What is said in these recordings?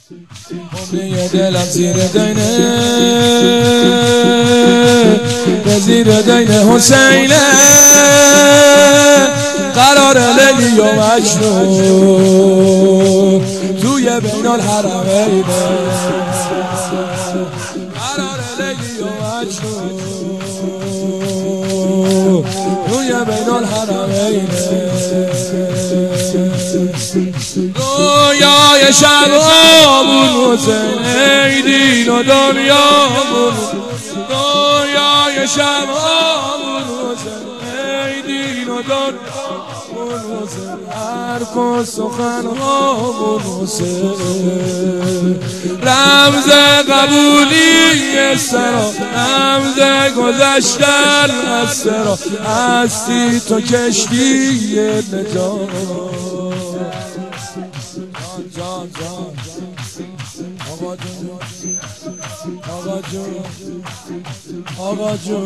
عمری دلم زیر دینه به زیر دینه حسینه قرار لیلی و مجنون توی بین الحرمینه قرار لیلی و مجنون توی بین الحرمینه رویای شبامون حسین ای دین و دنیامون رویای شبامون حسین ای دین و دنیامون حسین حرف و سخنهامون حسین رمز قبولی سرا رمز گذشتن از سرا هستی تو کشتی نجات جان جان آقا جون آقا جون آقا جون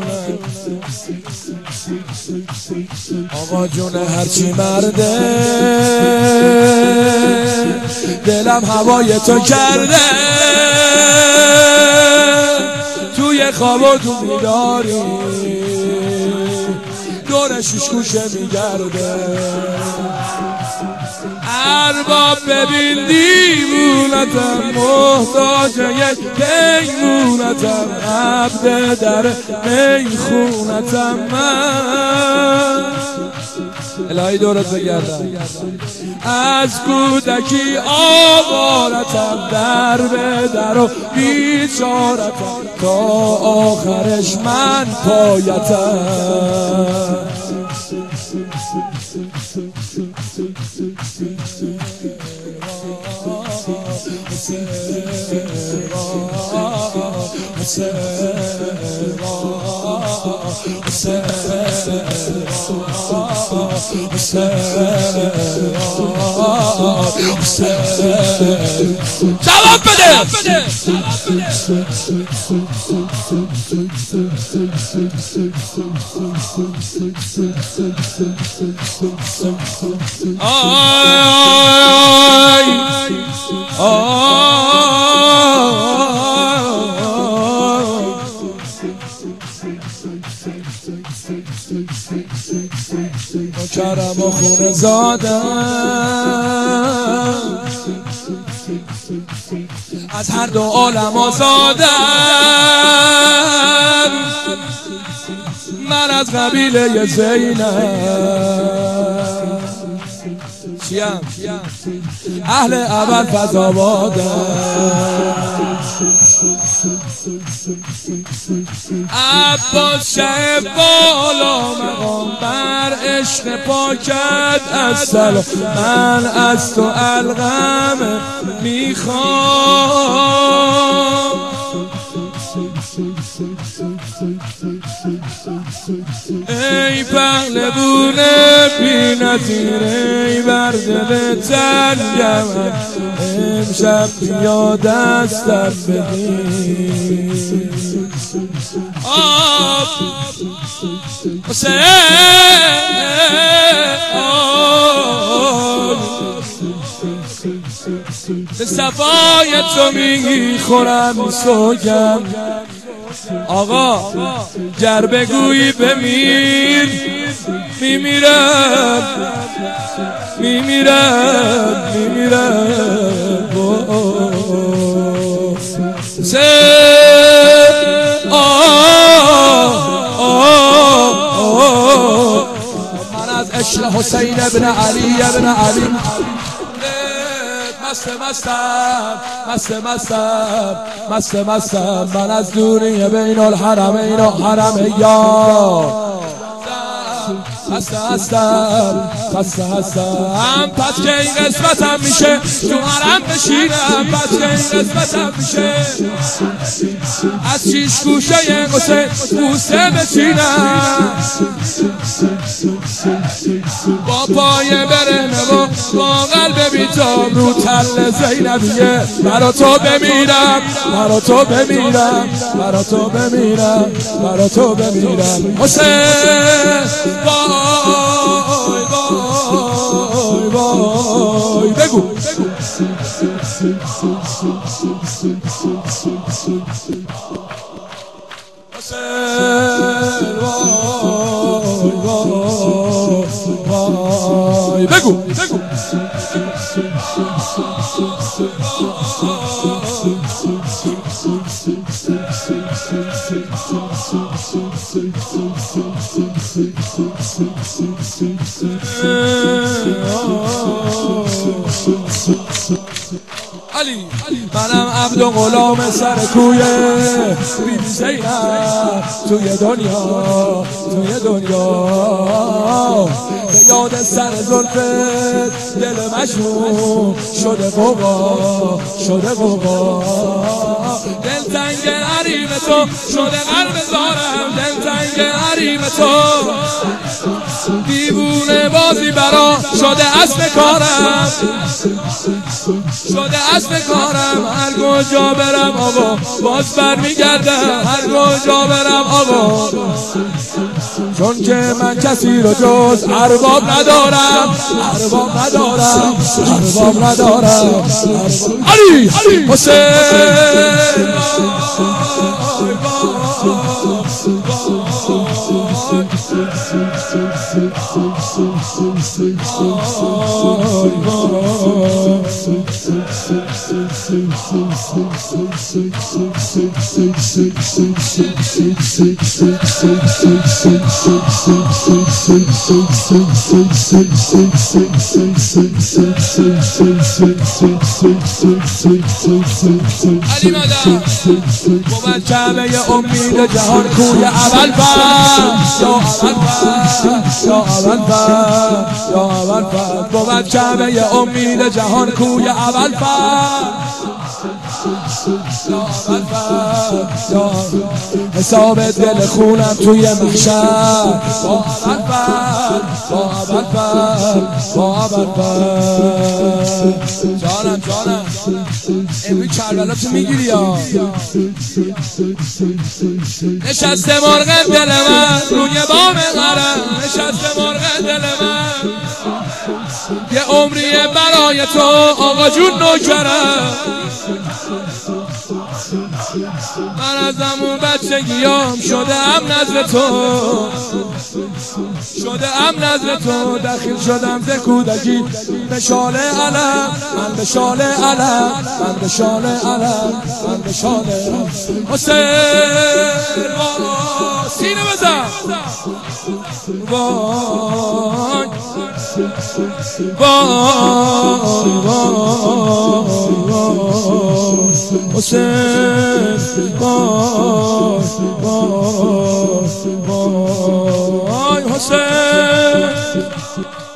آقا جون هرچی مرده دلم هوای تو کرده توی خواب و تو بیداری دور ششگوشه میگرده ارباب ببین دیوونتم محتاج یک دیوونتم عبد در میخونتم من الهی دورت بگردم از کودکی آوارتم در به در و بیچارتم تا آخرش من پایتم جواب بده کرم و خون زادم از هر دو عالم آزادم من از قبیله زینب چیم اهل اول فضابادم عباس شه بالا مقام بر عشق پاکت از سلام من از تو القم میخوام ای پهلوون بی نظیر ای بر دل تنگم امشب بیا دستم بدی آب حسین به صفای تو میخورم سوگم آقا گر بگویی بمیر میمیرم میمیرم میمیرم من از عشق حسین ابن علی مستم من از دوری بین الحرمین و حرم یار هستم پس که این قسمتم میشه تو حرم بشینم پس که این قسمتم میشه از شیش گوشه قصه بوسه بچینم با پای برهنه و با قلب بیتاب رو تل زینبیه برا تو بمیرم برا تو بمیرم برا تو بمیرم برا تو بمیرم حسین وای وای وای بگو وای بگو علی منم عبد و غلام سر کوی بیبی زینب توی دنیا به یاد سر زلفت دل مجنون شده غوغا دل تنگ حریم تو شده قلب زارم دل تنگ حریم تو دیوونه بازی برا شده اصل کارم هر کجا برم آقا باز برمیگردم هر کجا برم آقا چون که من کسی رو جز ارباب ندارم علی حسین علی مدام بود کعبه امید جهان کوی اول بود کعبه امید جهان کوی اول حساب دل خونم توی محشر با جانم امروز کربلا تو میگیری یا نشسته مرغ دل من روی بام غرم نشسته مرغ دل من یه عمریه برای تو آقا جون نوکرم من از همون بچگیام شدم نزد تو دخیل شدم ز کودکی به شال علم من به شال حسین سینه بزن وای حسین وای حسین